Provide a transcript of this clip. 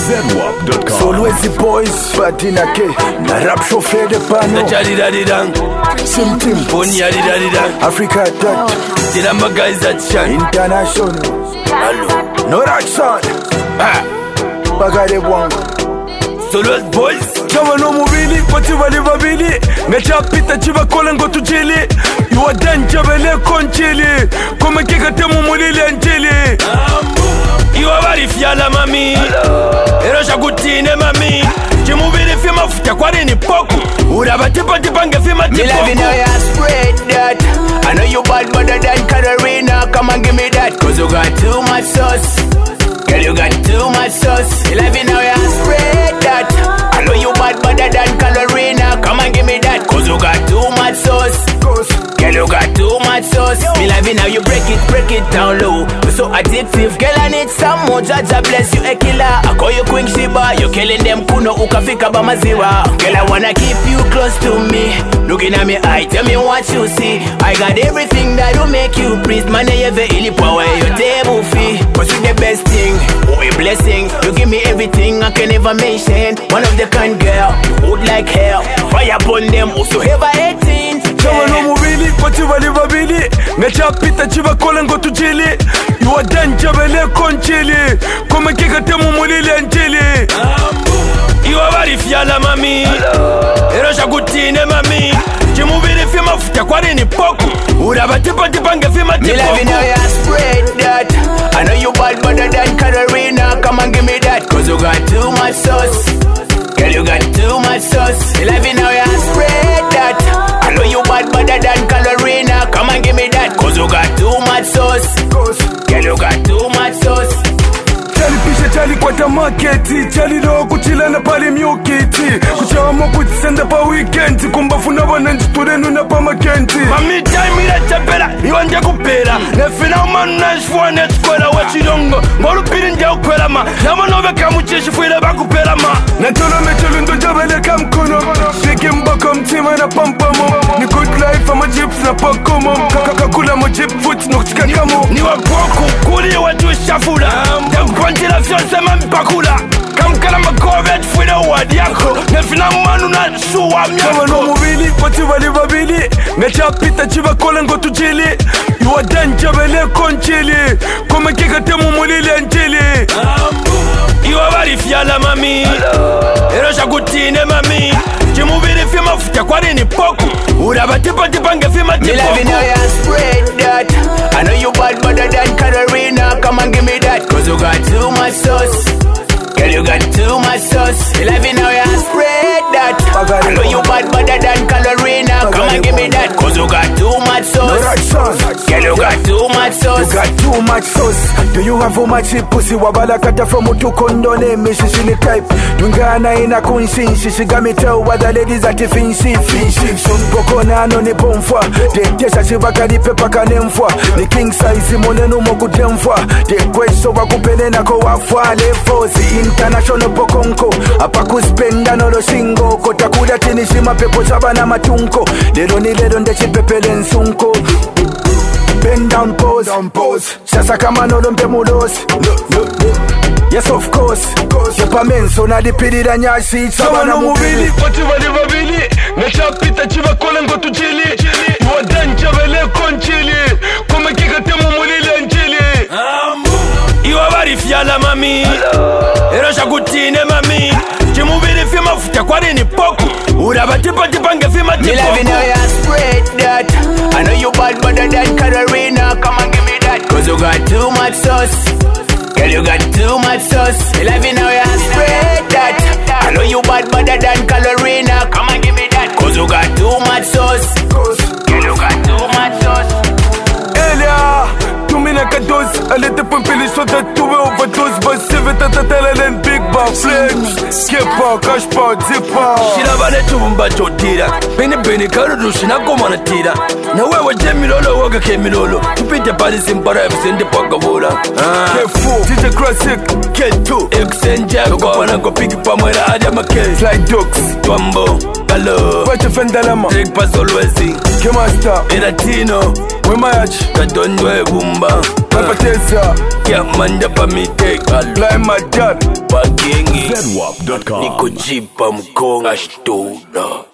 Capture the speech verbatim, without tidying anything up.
Z W A P dot com. Always the boys, Fatina K. Na rap chauffeur de pano. Sim Tim. Africa Dot. International. No Raxon. Bagade Wang. Always boys. Chama no mubili, pati wali wabili. Ngacha pita chiva kola ngotu chili. Iwa danja bele konchili. Kome kika temu mulili anchili. Iwa bari fiala mami. Ero shakutine mami. Chimubili fima futa kwa nini poku. Uraba tipa tipa nge fima tipa. Me love you now you spread that. I know you bad better than Katarina. Come and give me that. Cause you got too much sauce. Girl, you got too much sauce. Me love you now you spread that. I know you bad better than Katarina. Come and give me that. Cause you got too much sauce. Girl, you got too much sauce. Me love you now, you break it, break it down low. You're so addictive, girl, I need some more. Jaja bless you, a killer. I call you Queen Sheba. You're killing them kuno, ukafika bamaziwa. Girl, I wanna keep you close to me. Looking at me eye, tell me what you see. I got everything that will make you breathe. Money ever ili power, your table fee. Cause you the best thing, oh a blessing. You give me everything I can never mention. One of the kind girl, you would like hell. Fire upon them, also have a eighteen. Chama no mubili, pati wali wabili. Ngacha pita chiva kola ngotu chili. Iwa danja bele konchili. Kome kika temu mulili anchili. Iwa bari fiala mami. Ero shakutine mami. Chimubili fima futa kwa nini poku. Uraba tipa tipa nge fima tipa. Me love you now you spread that. I know you bad better than Katarina. Come and give me that. Cause you got too much sauce. Girl, you got too much sauce. Me love you now you spread that. I know you bad better than Katarina. Come and give me that. Cause you got too much sauce. Girl, you got too much sauce. Chali pisha chali kwa ta marketi. Chali lo kuchila na pali myukiti. Kuchama kutisenda pa weekend. Kumbafuna wana njiturenu na pa makenti. Mami time ila chapela, iwa nje kupela. Nefina umanu na ishfuwa netkwela wachidongo. Ngolu pili nje ukwela ma. Nama nove kamucheshi fuile bakupela ma. Natolo mechelu ndo jabele kamkono. Shiki mbako mtima na pampamo. Ni good life ama jips na pakomo. Kakakula mo jip foot nukutika kamo. Ni wapoku kuli watu shafula. Jankwanchila fyonse mambakula. Kamkala makovet fuile wadi yako. Nefina umanu na shuwa miyako. Chama no mubili, pati wali wabili. Ngacha pita chiva kola ngotu chili. Iwa danja bele konchili. Kome kika temu mulili anchili. Iwa bari fiala mami. Ero shakutine mami. Chimubili fima futa kwa nini poku. Uraba tipa tipa nge fima tipa. Me love you now you spread that. I know you bad better than Katarina. Come and give me that. Cause you got too much sauce. Girl, you got too much sauce. Me love you now you spread that. I know you bad better than Katarina. Come and give me that. Cause you got too much sauce. Girl, you got too much sauce. You got too much sauce. Do you have much pussy? Wabala kata from utu kondone. Mishi shini type. Dungana ina kunsin. Shishi gami tell what the ladies at the finshi. Finshi. Sun poko na ano ni pomfwa. De tesha shibaka di pepa kanemfwa. Ni king size mone numo kutemfwa. De kweso wakupele na ko wafwa. Le fozi international pokonko. Apa kuspenda nolo singo. Kota kuda tini shima pepo chaba na matunko. Lero ni lero ndechi pepele nsunko. Bend down pose, down pose. Sasa kama nolo mpe mulosi. No, no, no. Yes of course, yepa menso na dipidi da nyasi. Chama no mubili, pati wali wabili. Ngacha pita chiva kola ngotu chili. Iwa danja bele konchili. Kome kika temu mulili anchili. Iwa bari fiala mami. Ero shakutine mami. Chimubili fima futa kwa nini poku. Uraba tipa tipa nge fima tipa. Me love you now you spread that. I know you bad better than Katarina. Come and give me that. Cause you got too much sauce. Girl, you got too much sauce. Me love you now you spread that. I know you bad better than Katarina. Come and give me that. Cause you got too much sauce. Girl, you got too much sauce. Elia, tumina kados. Alete pumpili so that tuwe overdose. But save it at the talent big bar flex. Skipper, cash bar, zipper. Shila bale tumba chotira. Penny peni karudushi nakoma natira nawe waje milolo waga ke milolo tupite pali simpara ebisende pagavola K four D J Classic K two Exenja kopana ko piki pamwera aja make Fly Dogs Twambo hello Wacha Fendalama Take pass always K Master Eratino Wemayachi Kadonwe Bumba Papa Tessa Kia manda pa mi take Fly my dad Bagengi Z W A P dot com Niko jipa mkonga shtoda